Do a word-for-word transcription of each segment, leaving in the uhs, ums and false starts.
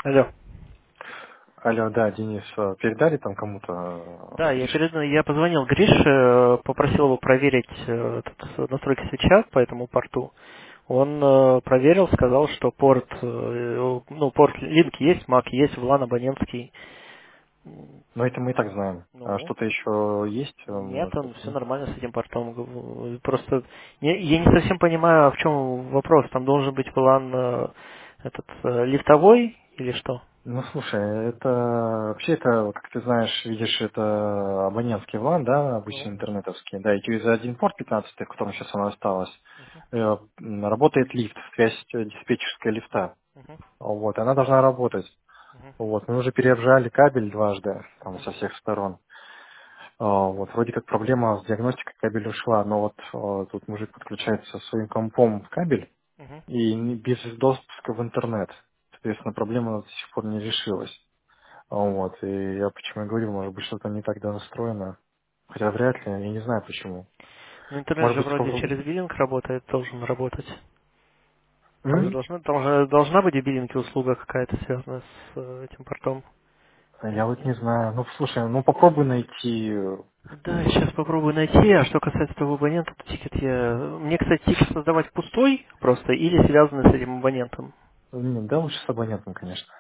Алло. Алло, да, Денис, э, передали там кому-то Да, э, я Грише? перед... я позвонил Грише, э, попросил его проверить э, этот, настройки свеча по этому порту. Он э, проверил, сказал, что порт, э, ну, порт линк есть, мак есть, влан абонентский. М, Ну, это мы и так знаем. А Ну, что-то еще есть, э, нет, может он быть, все нет? нормально с этим портом. Г- Просто не- я не совсем понимаю, а в чем вопрос. Там должен быть влан э, этот э, лифтовой или что? Ну, слушай, это вообще это, как ты знаешь, видишь, это абонентский влан, да, Ну. обычно интернетовский, да, и через один порт пятнадцатый, в котором сейчас оно осталось, э, м, работает лифт, связь э, диспетчерская лифта. Мгм, Вот, она должна работать. мгм, Вот, мы уже переобжали кабель дважды, там, мгм, со всех сторон. А, Вот, вроде как проблема с диагностикой кабеля ушла, но вот а, тут мужик подключается своим компом в кабель мгм. и не- без допуска в интернет. Соответственно, проблема до сих пор не решилась. А, Вот, и я почему и говорю, может быть, что-то не так настроено. Хотя вряд ли, я не знаю почему. Ну, интернет Может же быть, вроде попробуй. через биллинг работает, должен работать. Там же М? должна, там же должна быть и биллинг и услуга какая-то связанная с э, этим портом. А Я вот не знаю. Ну, слушай, ну попробуй найти. э, Да, сейчас попробую найти. А что касается того абонента, то тикет я... Мне, кстати, тикет создавать пустой просто или связанный с этим абонентом? не, Да, лучше с абонентом, конечно.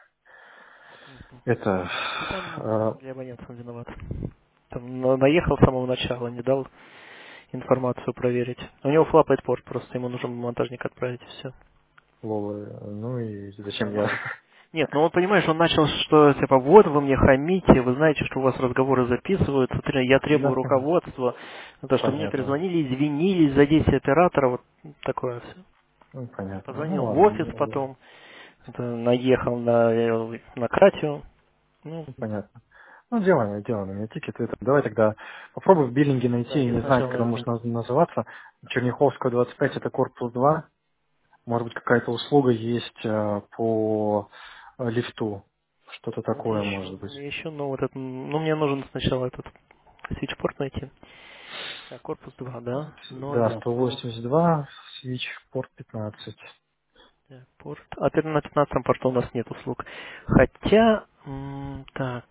Это. Да там э, для абонента он виноват. Там на- наехал с самого начала, не дал информацию проверить. У него флапает порт, просто ему нужен монтажник отправить и все. Лола, ну и зачем я? Нет, ну вот понимаешь, он начал, что типа вот вы мне хамите, вы знаете, что у вас разговоры записываются, тре- я требую Да, руководства, то, что мне понятно. перезвонили, извинились за действия оператора, вот такое все. Ну, понятно. Ну Позвонил в ладно, офис ну, потом, это, наехал на, э, на Кратию, ну, ну, понятно. Ну, делаем, делаем у меня тикет. Это. Давай тогда попробуй в биллинге да, найти, я не знаю, как сначала, это наверное, может наз- называться. Черняховская двадцать пять это корпус два. Может быть, какая-то услуга есть э, по э, лифту. Что-то где такое еще, может быть. где еще, ну вот это, ну мне нужно сначала этот свитчпорт найти. Так, корпус два, да, ноль, Да, сто, сто восемьдесят два, свич, порт пятнадцать. так, порт. А пи- на пятнадцатом порту у нас нет услуг. Хотя, м, так,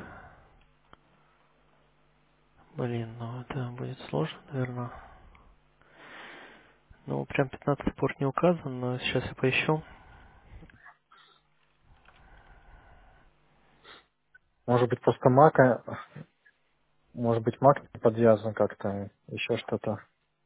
блин, ну это будет сложно, наверное. Ну, прям пятнадцатый порт не указан, но сейчас я поищу. Может быть, просто мака, может быть, мак не подвязан как-то, еще что-то.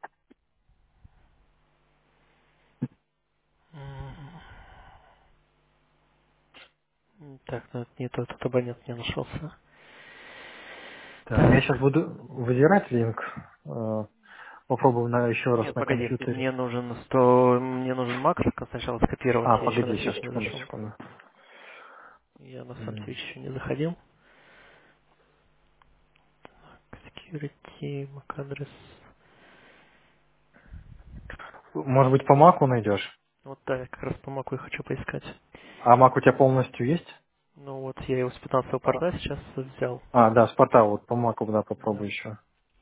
М, Так, ну это не тот, этот абонент не нашелся. Так, я сейчас Так. буду выдирать линк. э, Попробую на, еще раз Нет, на погоди, компьютере. мне нужен сто, мне нужен макро сначала скопировать, А, я еще на погоди, сейчас, свич не секунду, зашел. секунду. Я на сам М. свич еще не заходил. Security, MAC адрес. Может быть, по маку найдешь? Вот да, я как раз по маку и хочу поискать. А мак у тебя полностью есть? Ну вот я его с пятнадцатого А, порта сейчас взял. а, да, с порта, вот по маку, да, Да. попробуй еще.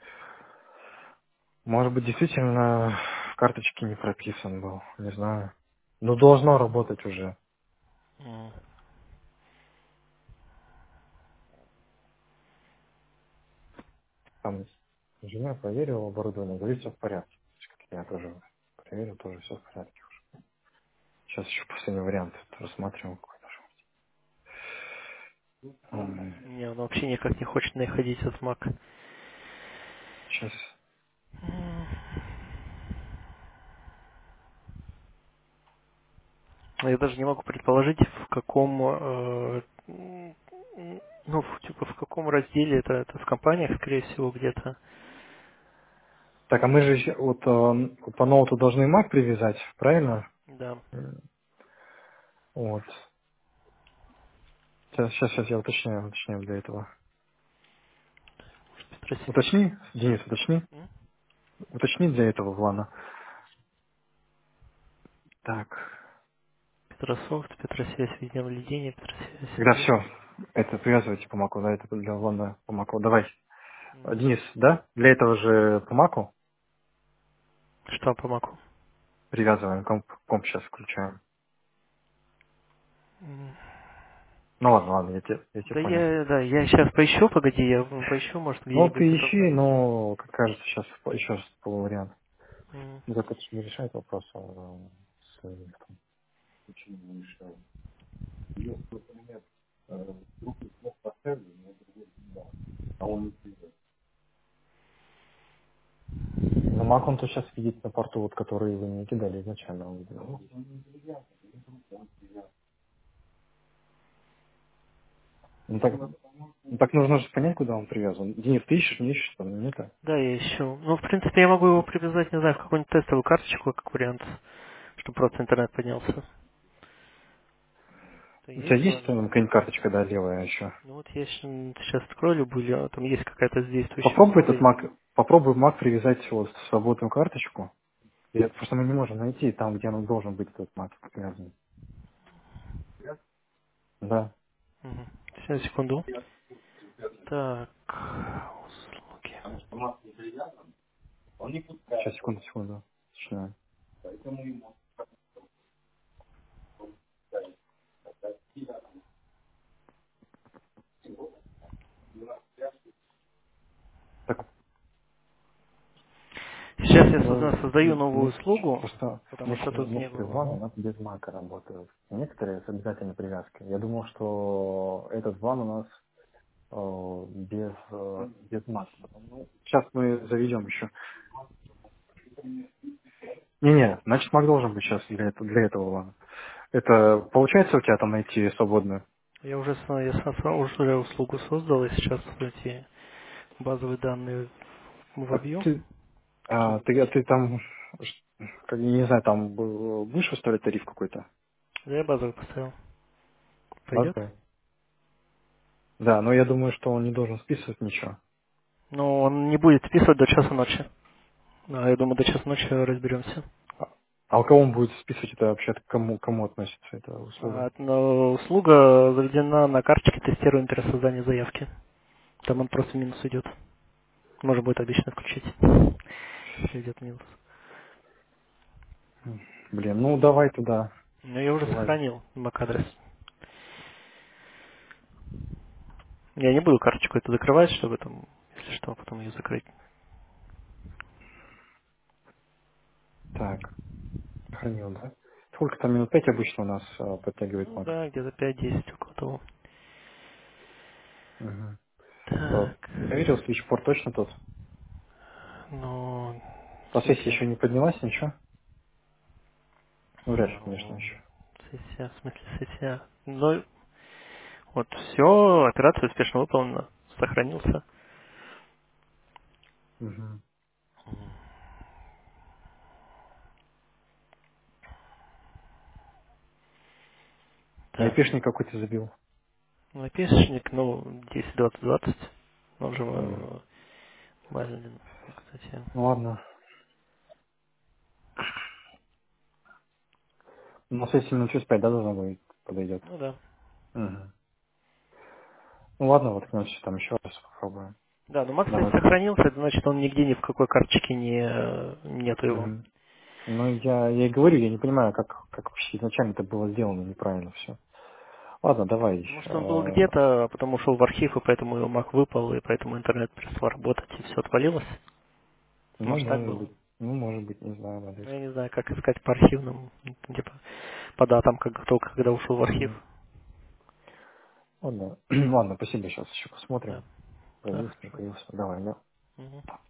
Может быть, действительно в карточке не прописан был, не знаю. Ну, должно работать уже. М. Там жена проверила оборудование, говорит, все в порядке. Я тоже проверил, тоже все в порядке. Сейчас еще последний вариант рассматриваем какой-то. М, Не, он вообще никак не хочет находить этот мак. Сейчас. М. Я даже не могу предположить, в каком, э, м, ну, в, типа, в каком разделе это, это в компаниях, скорее всего, где-то. Так, а мы же еще вот э, по ноуту должны Mac привязать, Мгм. правильно? Да. М, Вот. Сейчас, сейчас, сейчас я уточняю, уточняю для этого. Петросвязь. Уточни, Денис, уточни. М? Уточни для этого, Влана. Так. Петрософт, Петросвязь, видеонаблюдение, Петросвязь, Когда Линк. все, это привязывайте по Маку, да, это для Влана по Маку. Давай. А, М. Денис, да? Для этого же по Маку Что по маку? привязываем, комп, комп сейчас включаем. М. Ну ладно, ладно, я тебя, я тебя Да понял. я, да, я сейчас поищу, погоди, я поищу, может, Ну, где-нибудь ты это ищи, обнаружу. но, как кажется, сейчас еще раз был вариант. М. Ну, так это же не решает вопрос а, с лифтом. Почему не решает? Если, например, э, вдруг не смог поставить, но другой не дал, а он не придет. Но Мак он то сейчас видит на порту, вот, который вы мне кидали изначально. Он видел. Ну, ну, так, ну, так нужно же понять, куда он привязан. Денис, ты ищешь, не ищешь, там, нет? Да, я ищу. Ну, в принципе, я могу его привязать, не знаю, в какую-нибудь тестовую карточку, как вариант, чтобы просто интернет поднялся. Это У тебя есть есть желание? там какая-нибудь карточка, да, левая еще? Ну вот я сейчас открою любую, там есть какая-то с действующим Попробуй этот условием. Мак, попробуй Мак привязать его в свободную карточку. И это просто мы не можем найти там, где он должен быть, этот Мак привязан. Да. Угу. Сейчас, секунду. Так, услуги. Сейчас, секунду, секунду. Начинаю. Так, Сейчас я ну, созда- создаю новую ну, услугу, просто потому что некоторые, тут не некоторые было. ваны у нас без мака работают. Некоторые с обязательной привязкой. Я думал, что этот ван у нас э, без, э, без мака. Ну, сейчас мы заведем еще. Не-не, значит, мак должен быть сейчас для, этого- для этого вана. Это получается у тебя там найти свободную? Я уже, с- я с- уже услугу создал, и сейчас эти базовые данные А вобью. ты, а, ты, а ты там, ш- как, я не знаю, там б- будешь выставлять тариф какой-то? Да, я базовый поставил. Пойдет? Базовый? Да, но я думаю, что он не должен списывать ничего. Но он не будет списывать до часа ночи. А я думаю, до часа ночи разберемся. А а у кого он будет списывать это вообще? К кому, кому относится эта услуга? А, но услуга заведена на карточке тестируем при создании заявки. Там он просто в минус идет. Можно будет обычно включить. Если идет минус. М, Блин, ну давай туда. Но я уже Давай. сохранил MAC-адрес. Я не буду карточку эту закрывать, чтобы там, если что, потом ее закрыть. Так, сохранил, да? Сколько там минут? Пять обычно у нас а, подтягивает Ну Мак. да, где-то пять-десять около того. Угу. Так. Проверил свитчпорт точно тот? Ну, в А сессия смысле? еще не поднялась, ничего? Ну, вряд ли, конечно, Ну, еще. сессия, в смысле сессия. Ну, вот все, операция успешно выполнена. Сохранился. Угу. Так. Айпишник какой ты забил? Напишник, ну, десять двадцать двадцать. Он же М. э, Малинин, кстати. Ну ладно. Ну, сессия минут через пять, да, должна быть, подойдет. Ну да. Угу. Ну ладно, вот значит там еще раз попробуем. Да, но Макс, кстати, Давай. сохранился, это значит, он нигде ни в какой карточке не э, нету его. Угу. Ну, я, я и говорю, я не понимаю, как, как вообще изначально это было сделано неправильно все. Ладно, давай. Может, он был э, где-то, а потом ушел в архив, и поэтому его Mac выпал, и поэтому интернет перестал работать, и все отвалилось. ну, Может, так может было? быть. Ну, может быть, не знаю, надо Ну, я искать. не знаю, как искать по архивным, типа, по датам, как только когда ушел в архив. Мгм. Ладно. Ладно, спасибо, сейчас еще Да, посмотрим. да, Появился, не хорошо. появился. Давай, да. Мгм.